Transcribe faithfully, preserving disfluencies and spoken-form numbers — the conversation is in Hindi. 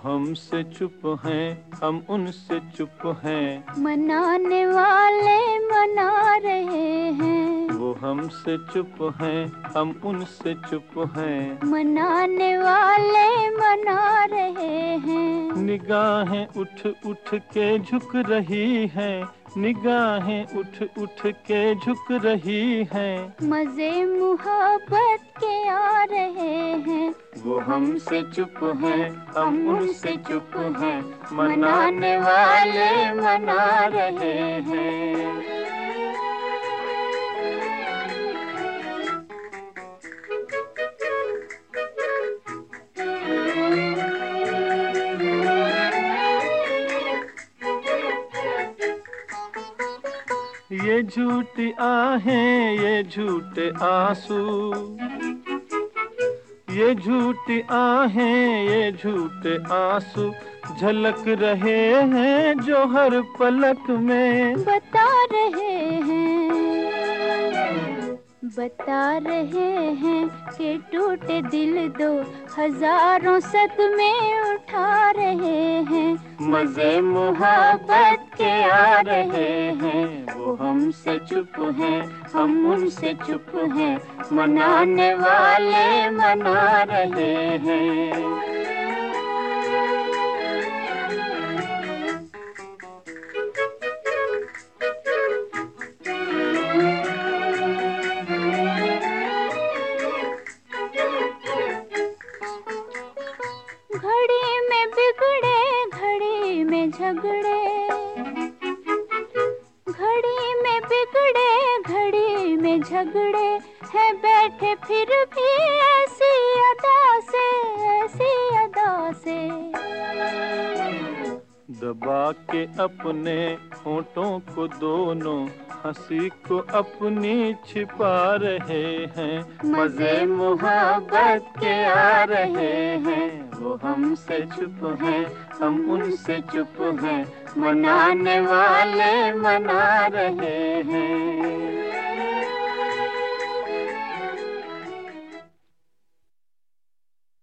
हमसे चुप हैं, हम उनसे चुप हैं। मनाने वाले मना रहे हैं। वो हमसे चुप हैं, हम उनसे चुप हैं। मनाने वाले मना रहे हैं। निगाहें उठ उठ के झुक रही हैं, निगाहें उठ उठ के झुक रही हैं। मजे मुहब्बत के आ रहे हैं। वो हमसे चुप हैं, हम उनसे चुप हैं। मनाने वाले मना रहे हैं। ये झूठी आहें, ये झूठे आंसू, ये झूठी आहें, ये झूठे आंसू झलक रहे हैं जो हर पलक में। बता रहे हैं, बता रहे हैं कि टूटे दिल दो हजारों सदमे उठा रहे हैं। मजे मुहब्बत के आ रहे हैं। वो हमसे चुप हैं, हम उनसे चुप हैं। मनाने वाले मना रहे हैं। घड़ी में बिगड़े, घड़ी में झगड़े, घड़ी में बिगड़े, घड़ी में झगड़े हैं बैठे फिर भी ऐसी अदा से, ऐसी अदा से। दबा के अपने होठों को दोनों हंसी को अपनी छिपा रहे हैं। मजे मुहब्बत के आ रहे हैं। वो हमसे चुप हैं, हम उनसे चुप हैं। मनाने वाले मना रहे हैं।